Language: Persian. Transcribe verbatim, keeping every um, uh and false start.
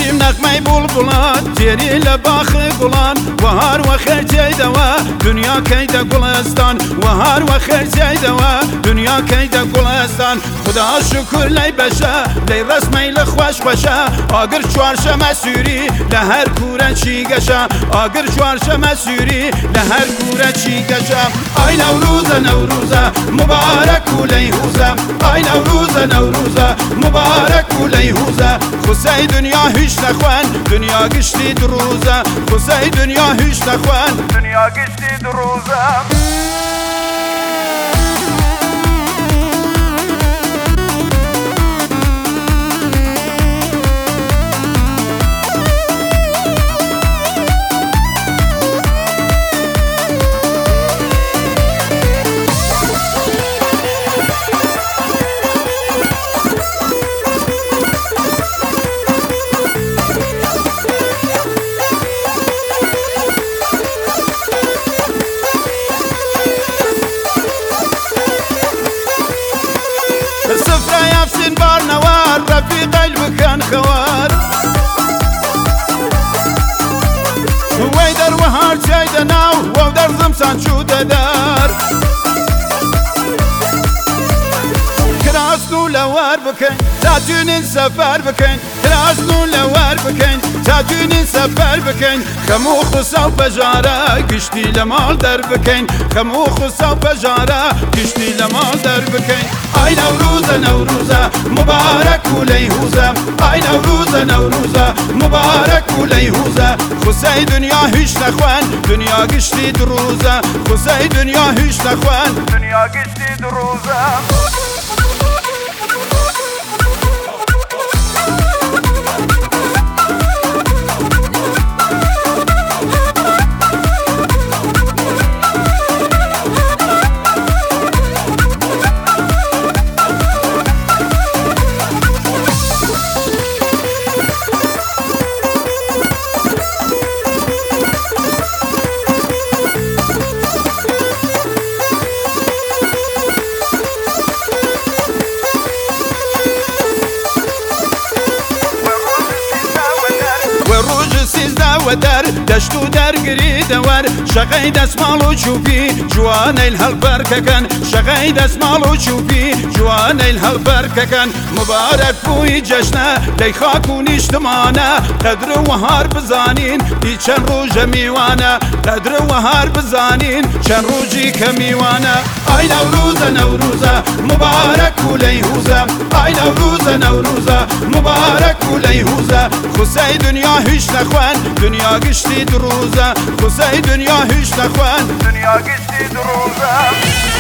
نسیم نغمه بلبلان تیری لباخ گلان و هر وخر جیدوا دنیا کید گلستان و هر وخر جیدوا دنیا کید گلستان خدا شکر لی بشه لی رسمی لخوش خوشه آگر چوارشمه سوری لهر کوره چی گشه آگر چوارشمه سوری لهر کوره چی گشه آی نوروز نوروزه مبارک و لیهوزه آی نوروز نوروزه مبارک و لیهوزه خسی دنیا هیچ نخوان دنیا گشتی دروزه خسی دنیا هیچ نخوان دنیا گشتی دروزه سفرة يافسين بار نوار رفيق قلبك خوار ويدر وهار جايد ناو ودر زمسان شو دار كراسنو لوار بكن تاجون سفر بكن كراسنو لوار بكن تاجون سفر بكن خمو خصا بجارة قشتي لمال در بكن خمو خصا بجارة قشتي لمال در بكن آی نوروزه نوروزه مبارک و لیهوزه آی نوروزه نوروزه مبارک و لیهوزه خسی دنیا هیچ نخوان دنیا گشتی دروزه خسی دنیا هیچ نخوان دنیا گشتی دروزه ودر دشتو در گری دور شقی دسمالو چوبی جوان الهل برککن شقی دسمالو چوبی جوان الهل برککن مبارک بوی جشنه لی خاکون اجتماعنا قدر و هار بزانین دی چند روز میوانه قدر و هار بزانین چند روزی کمیوانه آی نوروزه نوروزه مبارک و لیهوزه آی نوروزه نوروزه مبارک و لیهوزه خسی دنیا هیچ نخوان دنیا گشتی دروزه خسی دنیا هیچ نخوان دنیا گشتی دروزه